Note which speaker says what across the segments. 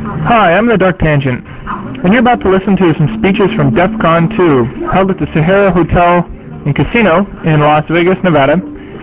Speaker 1: Hi, I'm the Dark Tangent, and you're about to listen to some speeches from DEF CON 2, held at the Sahara Hotel and Casino in Las Vegas, Nevada,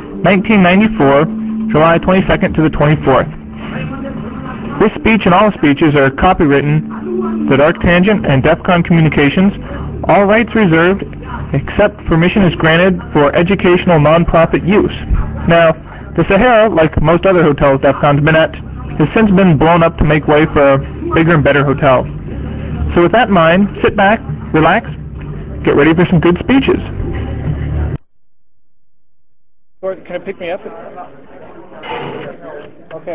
Speaker 1: 1994, July 22nd to the 24th. This speech and all speeches are copywritten, The Dark Tangent and DEF CON Communications, all rights reserved, except permission is granted for educational nonprofit use. Now, the Sahara, like most other hotels DEF CON's been at, has since been blown up to make way for a bigger and better hotel. So with that in mind, sit back, relax, get ready for some good speeches. Can it pick me up? Okay,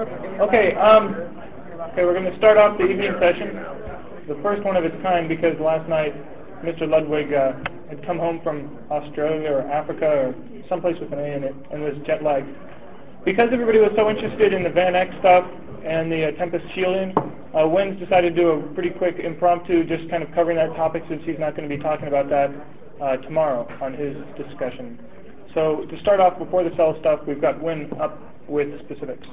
Speaker 1: we're going to start off the evening session, the first one of its kind, because last night Mr. Ludwig had come home from Australia or Africa or someplace with an A in it and was jet lagged. Because everybody was so interested in the Van Eck stuff and the Tempest shielding, Wynn's decided to do a pretty quick impromptu, just kind of covering that topic since he's not going to be talking about that tomorrow on his discussion. So to start off, before the cell stuff, we've got Wynn up with specifics.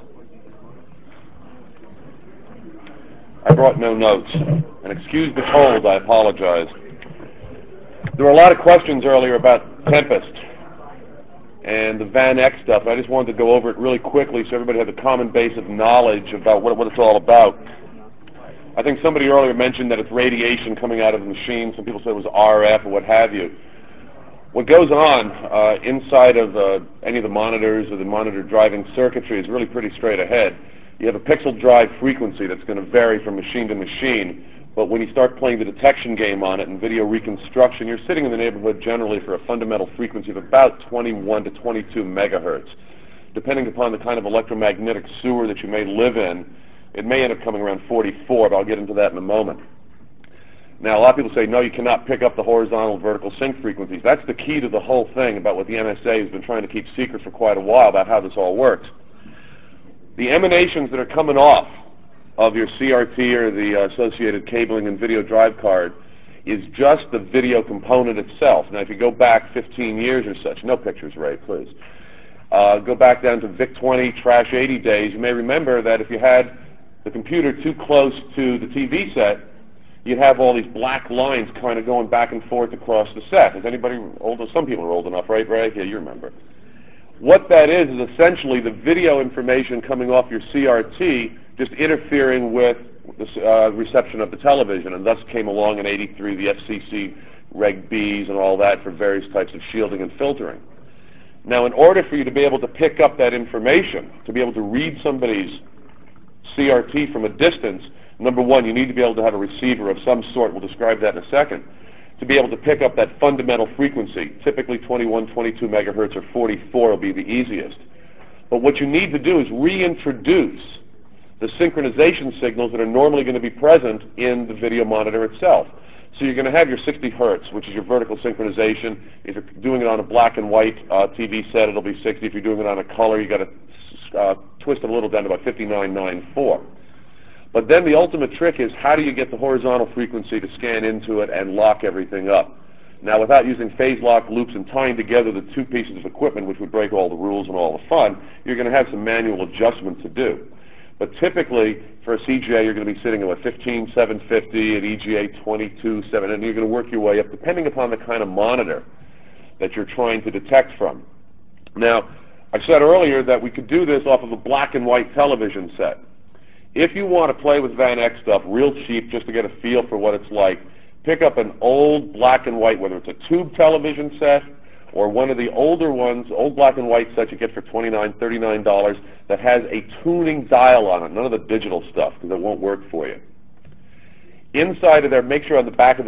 Speaker 2: I brought no notes, and excuse the cold, I apologize. There were a lot of questions earlier about Tempest and the Van Eck stuff. I just wanted to go over it really quickly so everybody had a common base of knowledge about what it's all about. I think somebody earlier mentioned that it's radiation coming out of the machine. Some people said it was RF or what have you. What goes on inside of any of the monitors or the monitor driving circuitry is really pretty straight ahead. You have a pixel drive frequency that's going to vary from machine to machine, but when you start playing the detection game on it and video reconstruction, you're sitting in the neighborhood generally for a fundamental frequency of about 21 to 22 megahertz. Depending upon the kind of electromagnetic sewer that you may live in, it may end up coming around 44, but I'll get into that in a moment. Now, a lot of people say, no, you cannot pick up the horizontal and vertical sync frequencies. That's the key to the whole thing about what the NSA has been trying to keep secret for quite a while about how this all works. The emanations that are coming off of your CRT or the associated cabling and video drive card is just the video component itself. Now, if you go back 15 years or such, no pictures, Ray, please. Go back down to VIC-20, Trash 80 days, you may remember that if you had the computer too close to the TV set, you'd have all these black lines kind of going back and forth across the set. Is anybody old? Some people are old enough, right, Ray? Yeah, you remember. What that is essentially the video information coming off your CRT just interfering with the reception of the television, and thus came along in '83 the FCC Reg Bs and all that for various types of shielding and filtering. Now, in order for you to be able to pick up that information, to be able to read somebody's CRT from a distance, number one, you need to be able to have a receiver of some sort. We'll describe that in a second. To be able to pick up that fundamental frequency, typically 21, 22 megahertz or 44 will be the easiest. But what you need to do is reintroduce the synchronization signals that are normally going to be present in the video monitor itself. So you're going to have your 60 hertz, which is your vertical synchronization. If you're doing it on a black and white TV set, it'll be 60. If you're doing it on a color, you've got to twist it a little down to about 59.94. But then the ultimate trick is how do you get the horizontal frequency to scan into it and lock everything up? Now, without using phase lock loops and tying together the two pieces of equipment, which would break all the rules and all the fun, you're going to have some manual adjustment to do. But typically, for a CGA, you're going to be sitting at 15,750, at EGA 22,700, and you're going to work your way up depending upon the kind of monitor that you're trying to detect from. Now, I said earlier that we could do this off of a black and white television set. If you want to play with Van Eck stuff real cheap just to get a feel for what it's like, pick up an old black and white, whether it's a tube television set or one of the older ones, old black and white sets you get for $29, $39 that has a tuning dial on it, none of the digital stuff because it won't work for you. Inside of there, make sure on the back of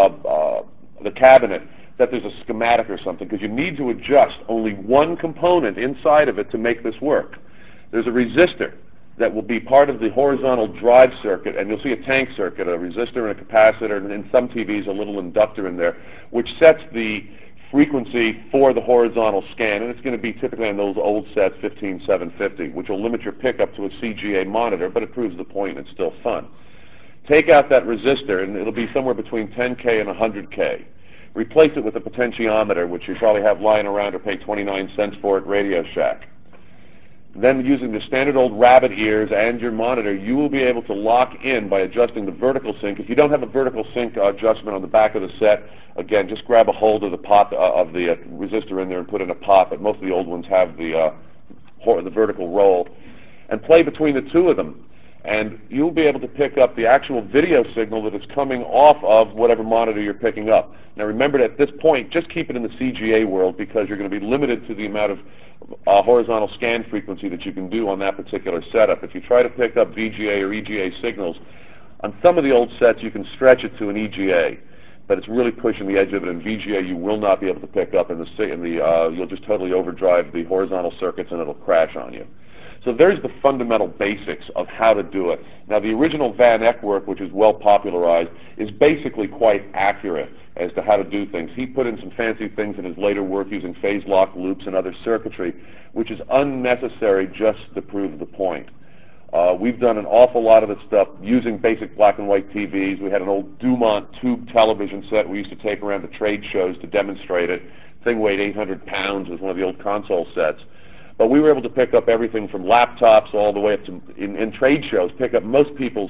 Speaker 2: the cabinet that there's a schematic or something because you need to adjust only one component inside of it to make this work. There's a resistor that will be part of the horizontal drive circuit, and you'll see a tank circuit, a resistor and a capacitor, and in some TVs a little inductor in there, which sets the frequency for the horizontal scan, and it's going to be typically on those old sets 15750, which will limit your pickup to a CGA monitor, but it proves the point and it's still fun. Take out that resistor, and it'll be somewhere between 10K and 100K. Replace it with a potentiometer, which you probably have lying around or pay 29 cents for at Radio Shack. Then using the standard old rabbit ears and your monitor, you will be able to lock in by adjusting the vertical sync. If you don't have a vertical sync adjustment on the back of the set, again, just grab a hold of the pot of the resistor in there and put in a pot, but most of the old ones have the vertical roll, and play between the two of them. And you'll be able to pick up the actual video signal that is coming off of whatever monitor you're picking up. Now remember, at this point, just keep it in the CGA world, because you're going to be limited to the amount of horizontal scan frequency that you can do on that particular setup. If you try to pick up VGA or EGA signals, on some of the old sets you can stretch it to an EGA, but it's really pushing the edge of it. In VGA you will not be able to pick up, you'll just totally overdrive the horizontal circuits and it'll crash on you. So there's the fundamental basics of how to do it. Now the original Van Eck work, which is well popularized, is basically quite accurate as to how to do things. He put in some fancy things in his later work using phase lock loops and other circuitry, which is unnecessary just to prove the point. We've done an awful lot of this stuff using basic black and white TVs. We had an old Dumont tube television set we used to take around to trade shows to demonstrate it. The thing weighed 800 pounds. It was one of the old console sets. But we were able to pick up everything from laptops all the way up to, in trade shows, pick up most people's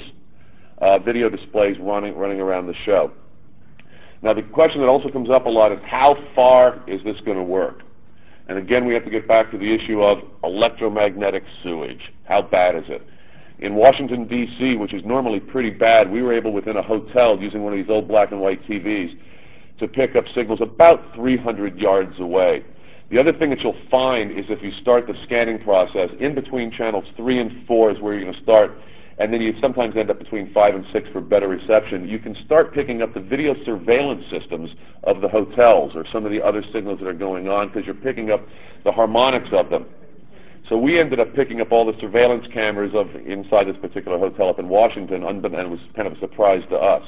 Speaker 2: video displays running around the show. Now the question that also comes up a lot is, how far is this going to work? And again, we have to get back to the issue of electromagnetic sewage. How bad is it? In Washington, D.C., which is normally pretty bad, we were able, within a hotel, using one of these old black and white TVs, to pick up signals about 300 yards away. The other thing that you'll find is, if you start the scanning process, in between channels 3 and 4 is where you're going to start, and then you sometimes end up between 5 and 6 for better reception. You can start picking up the video surveillance systems of the hotels or some of the other signals that are going on, because you're picking up the harmonics of them. So we ended up picking up all the surveillance cameras inside this particular hotel up in Washington, and it was kind of a surprise to us.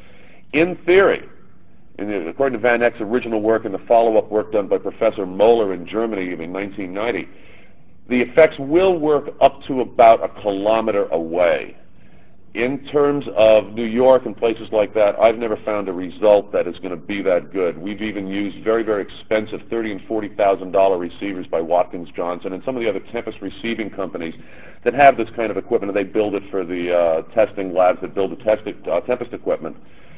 Speaker 2: In theory, according to Van Eck's original work and the follow-up work done by Professor Moeller in Germany in 1990, the effects will work up to about 1 kilometer away. In terms of New York and places like that, I've never found a result that is going to be that good. We've even used very, very expensive $30,000 and $40,000 receivers by Watkins Johnson and some of the other Tempest receiving companies that have this kind of equipment, and they build it for the testing labs that build the Tempest equipment.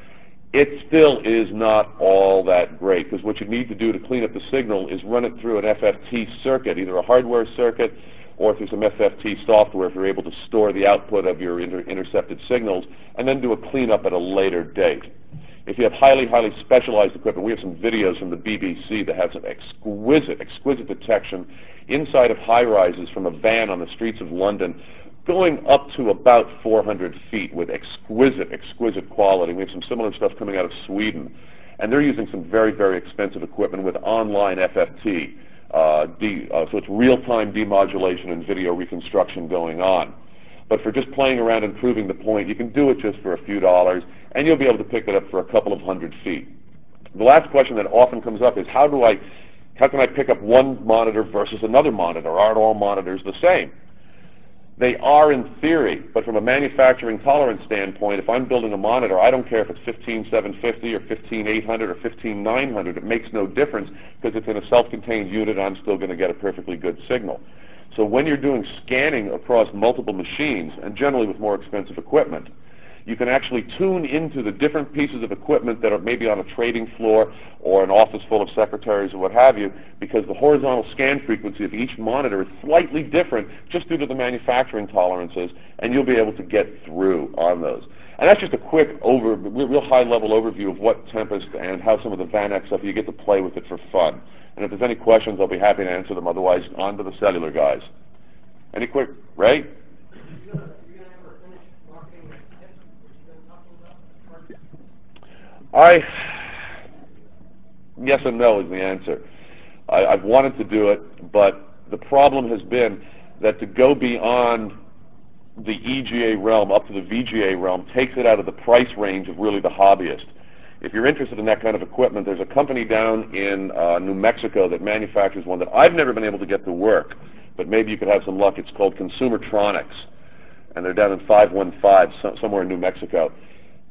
Speaker 2: It still is not all that great, because what you need to do to clean up the signal is run it through an FFT circuit, either a hardware circuit or through some FFT software if you're able to store the output of your intercepted signals, and then do a cleanup at a later date. If you have highly, highly specialized equipment, we have some videos from the BBC that have some exquisite detection inside of high-rises from a van on the streets of London, going up to about 400 feet with exquisite quality. We have some similar stuff coming out of Sweden. And they're using some very, very expensive equipment with online FFT. So it's real-time demodulation and video reconstruction going on. But for just playing around and proving the point, you can do it just for a few dollars, and you'll be able to pick it up for a couple of 100 feet. The last question that often comes up is, how can I pick up one monitor versus another monitor? Aren't all monitors the same? They are in theory, but from a manufacturing tolerance standpoint, if I'm building a monitor, I don't care if it's 15750 or 15800 or 15900. It makes no difference, because it's in a self-contained unit and I'm still going to get a perfectly good signal. So when you're doing scanning across multiple machines, and generally with more expensive equipment, you can actually tune into the different pieces of equipment that are maybe on a trading floor or an office full of secretaries or what have you, because the horizontal scan frequency of each monitor is slightly different just due to the manufacturing tolerances, and you'll be able to get through on those. And that's just a quick, real high-level overview of what Tempest and how some of the Van Eck stuff, you get to play with it for fun. And if there's any questions, I'll be happy to answer them. Otherwise, on to the cellular guys. Any quick, Ray? Yes and no is the answer. I've wanted to do it, but the problem has been that to go beyond the EGA realm up to the VGA realm takes it out of the price range of really the hobbyist. If you're interested in that kind of equipment, there's a company down in New Mexico that manufactures one that I've never been able to get to work, but maybe you could have some luck. It's called Consumertronics, and they're down in 515, somewhere in New Mexico.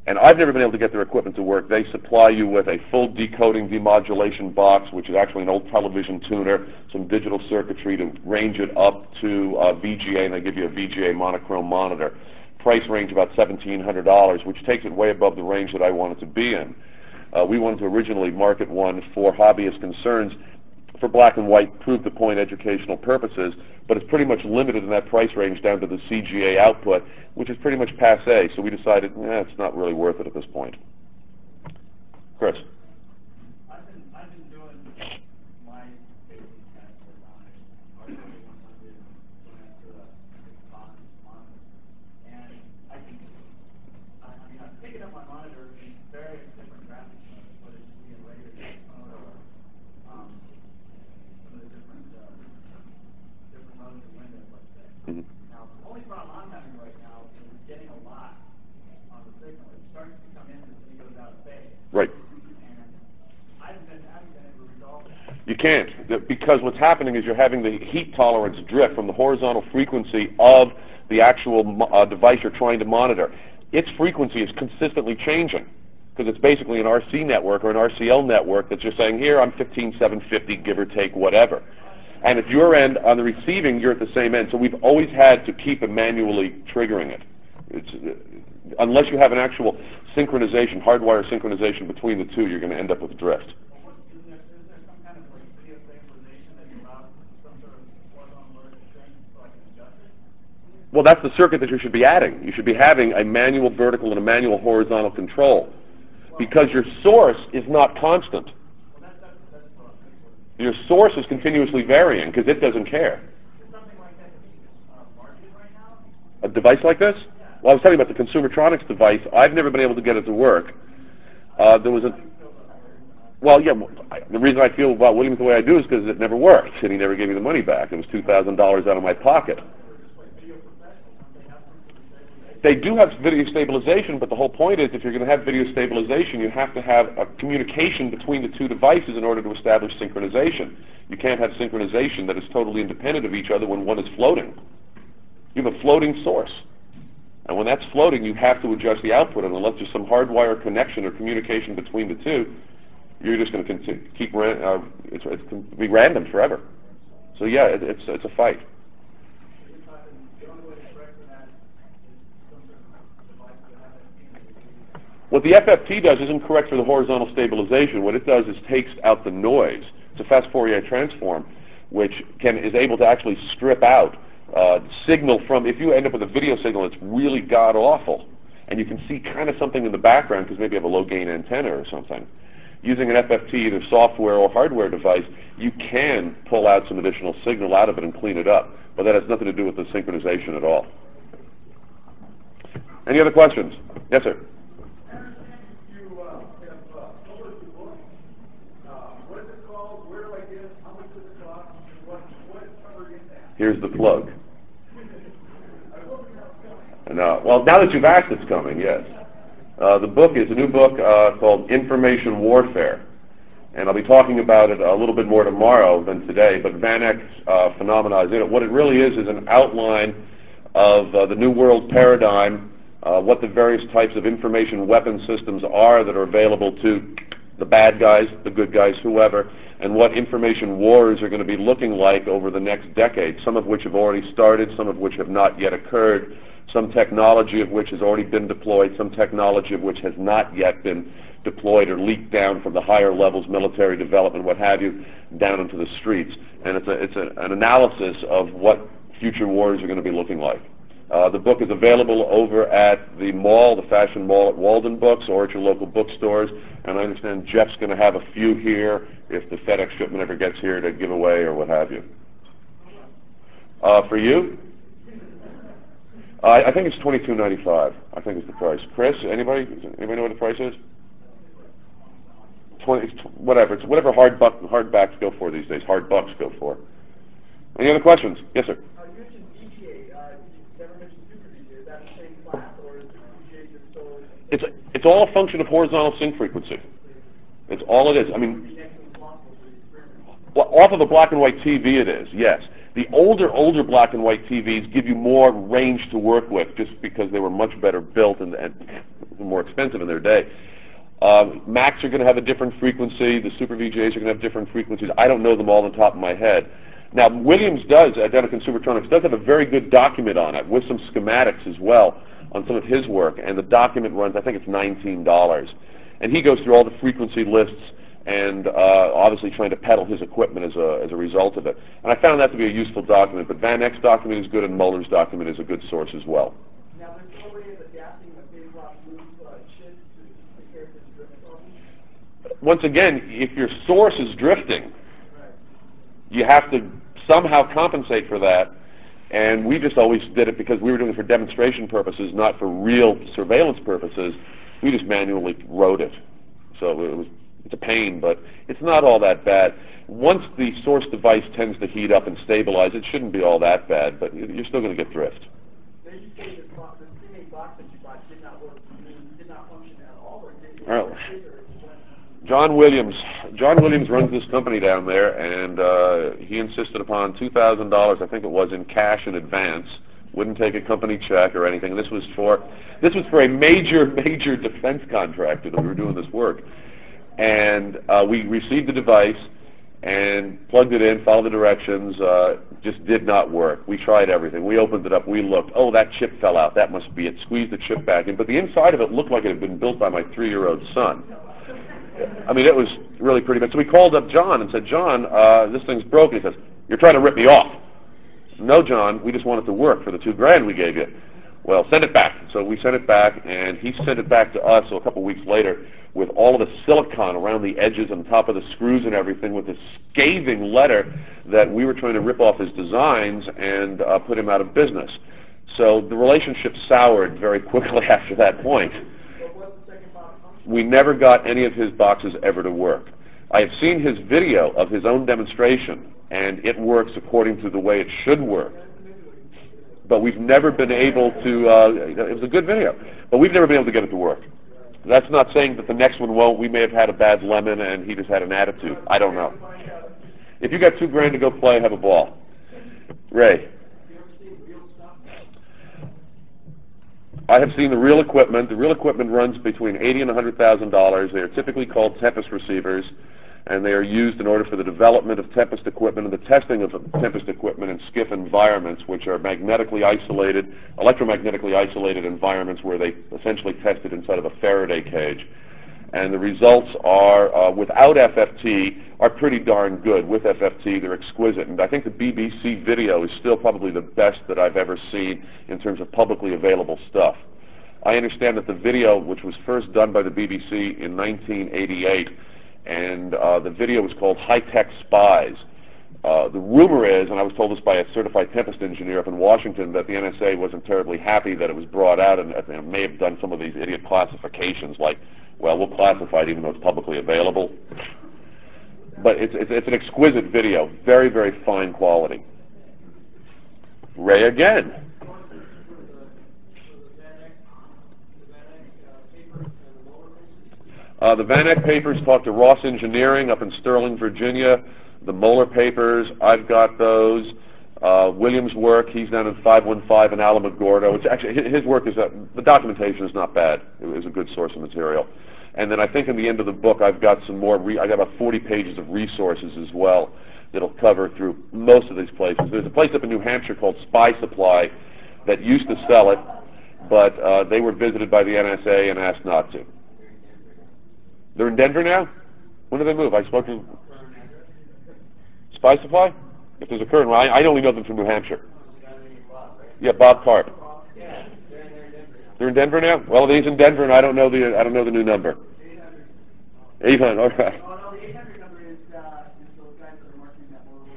Speaker 2: And I've never been able to get their equipment to work. They supply you with a full decoding demodulation box, which is actually an old television tuner, some digital circuitry to range it up to VGA, and they give you a VGA monochrome monitor. Price range about $1,700, which takes it way above the range that I wanted to be in. We wanted to originally market one for hobbyist concerns for black and white, prove-the-point educational purposes, but it's pretty much limited in that price range down to the CGA output, which is pretty much passé, so we decided, it's not really worth it at this point. Chris?
Speaker 3: I've been doing my basic tests with RJ 100 going up to a monitor, and I mean, I'm picking up my monitor in various different graphics modes, whether it be in regular graphics mode or some of the different modes in Windows, let's say.
Speaker 2: Mm-hmm.
Speaker 3: Now, the only problem I'm having right now is getting a lot on the signal. It starts to come in, and then it goes out of phase.
Speaker 2: Right.
Speaker 3: And I haven't been able to resolve that.
Speaker 2: You can't, because what's happening is you're having the heat tolerance drift from the horizontal frequency of the actual device you're trying to monitor. Its frequency is consistently changing, because it's basically an RC network or an RCL network that's just saying, here, I'm 15,750, give or take, whatever. And at your end, on the receiving, you're at the same end. So we've always had to keep manually triggering it. Unless you have an actual synchronization, hardwire synchronization between the two, you're going to end up with drift.
Speaker 3: Is there some kind of video stabilization that allows some sort of horizontal alert thing so I can adjust it?
Speaker 2: Well, that's the circuit that you should be adding. You should be having a manual vertical and a manual horizontal control, because your source is not constant. Your source is continuously varying because it doesn't care.
Speaker 3: Is something like that market right now?
Speaker 2: A device like this? Well, I was telling you about the Consumertronics device. I've never been able to get it to work. There was a... Well, yeah, the reason I feel about Williams the way I do is because it never worked, and he never gave me the money back. It was $2,000 out of my pocket. They do have video stabilization, but the whole point is if you're going to have video stabilization, you have to have a communication between the two devices in order to establish synchronization. You can't have synchronization that is totally independent of each other when one is floating. You have a floating source. And when that's floating, you have to adjust the output, and unless there's some hardwire connection or communication between the two, you're just going to keep it's going to be random forever. So yeah, it's a fight. What the FFT does isn't correct for the horizontal stabilization. What it does is takes out the noise. It's a fast Fourier transform, which is able to actually strip out signal from, if you end up with a video signal that's really god-awful, and you can see kind of something in the background because maybe you have a low-gain antenna or something. Using an FFT, either software or hardware device, you can pull out some additional signal out of it and clean it up, but that has nothing to do with the synchronization at all. Any other questions? Yes, sir. Here's the plug. And, well, now that you've asked, it's coming, yes. The book is a new book called Information Warfare. And I'll be talking about it a little bit more tomorrow than today, but VanEck's phenomena is in it. What it really is an outline of the New World paradigm, what the various types of information weapon systems are that are available to the bad guys, the good guys, whoever, and what information wars are going to be looking like over the next decade, some of which have already started, some of which have not yet occurred, some technology of which has already been deployed, some technology of which has not yet been deployed or leaked down from the higher levels, military development, what have you, down into the streets. And it's an analysis of what future wars are going to be looking like. The book is available over at the mall, the Fashion Mall at Walden Books, or at your local bookstores. And I understand Jeff's going to have a few here if the FedEx shipment ever gets here to give away or what have you. For you? I think it's $22.95. I think it's the price. Chris, anybody know what the price is? Whatever. It's whatever hardbacks go for these days. Hard bucks go for. Any other questions? Yes, sir.
Speaker 3: You mentioned VGA. You never mentioned Super VGA. Is that the same class, or is VGA just so?
Speaker 2: It's all a function of horizontal sync frequency. It's all it is. I mean, well, off of a black and white TV it is, yes. The older black and white TVs give you more range to work with just because they were much better built and were more expensive in their day. Macs are going to have a different frequency. The Super VGAs are going to have different frequencies. I don't know them all on the top of my head. Now, Williams does, Dental Consumertronics, does have a very good document on it with some schematics as well on some of his work, and the document runs, I think it's $19. And he goes through all the frequency lists and obviously trying to peddle his equipment as a result of it. And I found that to be a useful document, but Van Eck's document is good and Moeller's document is a good source as well.
Speaker 3: Now, there's no way of adapting a big rock loop chip to take care of this drift problem?
Speaker 2: Once again, if your source is drifting, you have to somehow compensate for that. And we just always did it because we were doing it for demonstration purposes, not for real surveillance purposes. We just manually wrote it. So it's a pain, but it's not all that bad. Once the source device tends to heat up and stabilize, it shouldn't be all that bad, but you're still going to get drift.
Speaker 3: Then you say the pre-made box that you bought did not work, did not function at all, or did it work?
Speaker 2: John Williams runs this company down there, and he insisted upon $2,000, I think it was, in cash in advance. Wouldn't take a company check or anything. This was for a major defense contractor that we were doing this work. And we received the device and plugged it in, followed the directions, just did not work. We tried everything. We opened it up, we looked, oh, that chip fell out, that must be it. Squeezed the chip back in, but the inside of it looked like it had been built by my 3-year-old son. I mean, it was really pretty bad. So we called up John and said, John, this thing's broken. He says, you're trying to rip me off. No, John, we just want it to work for the $2,000 we gave you. Well, send it back. So we sent it back, and he sent it back to us, so a couple weeks later, with all of the silicon around the edges and top of the screws and everything, with this scathing letter that we were trying to rip off his designs and put him out of business. So the relationship soured very quickly after that point. We never got any of his boxes ever to work. I have seen his video of his own demonstration, and it works according to the way it should work. But we've never been able to, it was a good video, but we've never been able to get it to work. That's not saying that the next one won't. We may have had a bad lemon and he just had an attitude. I don't know. If you got $2,000 to go play, have a ball. Ray. I have seen the real equipment. The real equipment runs between $80,000 and $100,000. They are typically called Tempest receivers, and they are used in order for the development of Tempest equipment and the testing of Tempest equipment in SCIF environments, which are magnetically isolated, electromagnetically isolated environments where they essentially tested inside of a Faraday cage. And the results are, without FFT, are pretty darn good. With FFT, they're exquisite. And I think the BBC video is still probably the best that I've ever seen in terms of publicly available stuff. I understand that the video, which was first done by the BBC in 1988, and the video was called High Tech Spies. The rumor is, and I was told this by a certified Tempest engineer up in Washington, that the NSA wasn't terribly happy that it was brought out and may have done some of these idiot classifications like, well, we'll classify it even though it's publicly available. But it's an exquisite video, very, very fine quality. Ray again. The Van Eck papers talk to Ross Engineering up in Sterling, Virginia. The Moeller papers, I've got those. Williams' work, he's down in 515 in Alamogordo. Which actually, his work is, the documentation is not bad. It was a good source of material. And then I think in the end of the book, I've got some more, I got about 40 pages of resources as well that'll cover through most of these places. There's a place up in New Hampshire called Spy Supply that used to sell it, but they were visited by the NSA and asked not to. They're in Denver now? When did they move? I spoke to Spy Supply? If there's a current one, I only know them from New Hampshire. Yeah, Bob Karp. They're in Denver now? Well, he's in Denver, and I don't know the new number. 800. All right.
Speaker 3: Oh, no, the 800 number is those guys that are marketing that more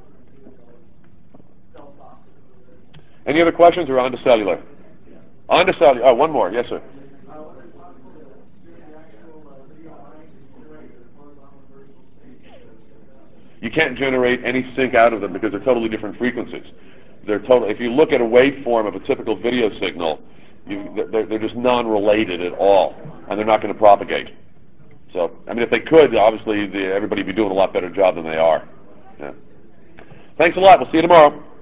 Speaker 3: cell software.
Speaker 2: Any other questions, or on to cellular? On to cellular. Oh, one more. Yes, sir. You can't generate any sync out of them because they're totally different frequencies. If you look at a waveform of a typical video signal, they're just non-related at all, and they're not going to propagate. So, I mean, if they could, obviously everybody would be doing a lot better job than they are. Yeah. Thanks a lot. We'll see you tomorrow.